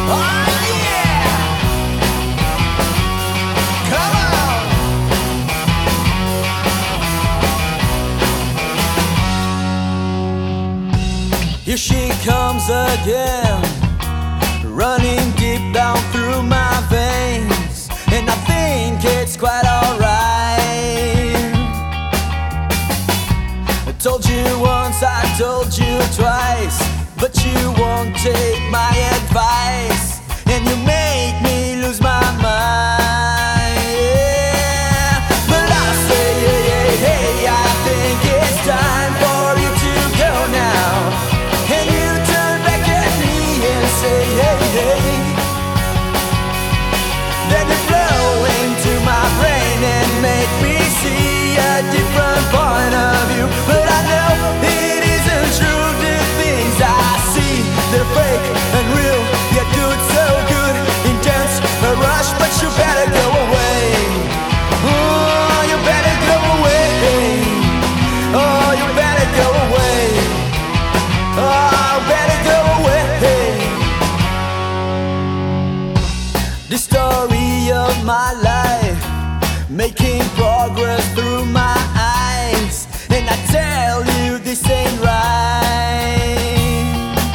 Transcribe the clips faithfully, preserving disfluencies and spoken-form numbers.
Here she comes again, running deep down through my veins, and I think it's quite alright. I told you once, I told you twice, but you won't take my advice, and you make me lose my mind. Yeah. But I say, hey, hey, hey, I think it's time for you to go now. And you turn back at me and say, hey, hey. Then you flow into my brain and make me see a different point of view. But I know it isn't true, the things I see, they're fake and real, yet good, so good, intense, a rush, but you better go away. Oh, you better go away. Oh, you better go away. Oh, better go away. The story of my life, making progress through my eyes, and I tell you this ain't right.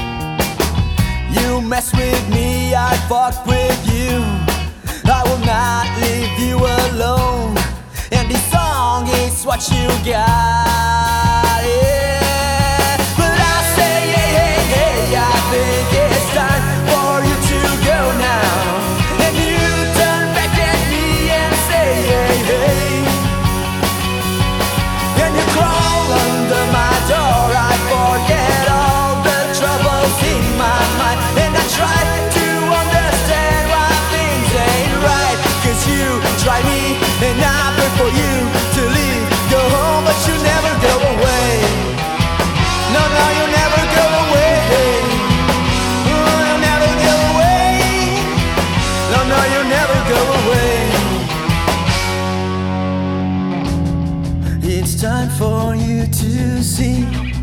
You mess with me, I fuck with you. I will not leave you alone, and this song is what you got. Yeah. But I say, hey, hey, hey, I think it's time for you to go now. And you turn back at me and say, hey, hey. Then you crawl under my door, I forget all the troubles in my mind, and I try to understand why things ain't right. Cause you try me and I pray for you to leave, go home, but you never go away. No, no, you never go away. Oh, you never go away. No, no, you never go away. It's time for you to see.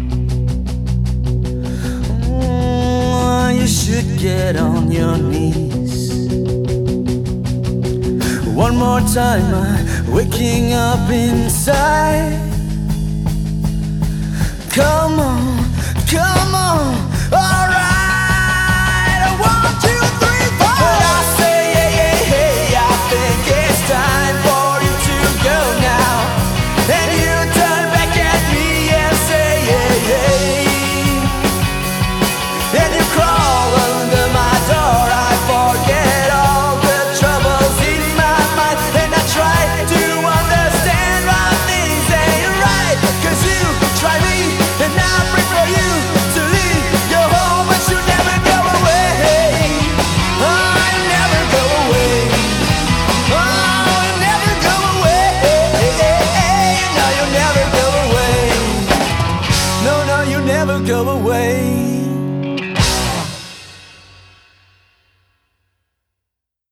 Mm, you should get on your knees. One more time, I'm waking up inside. Come on, come on, alright. One, two, three, four. But I say, hey, hey, hey, I think it's time for you to go now. And you turn back at me and say, hey, hey. And you crawl under my door, I forget all the troubles in my mind, and I try to understand why things ain't right. Cause you try me and I pray for you to leave, go home, but you never go away. Oh, you never go away. Oh, you never go away. No, you never go away. No, no, you never go away.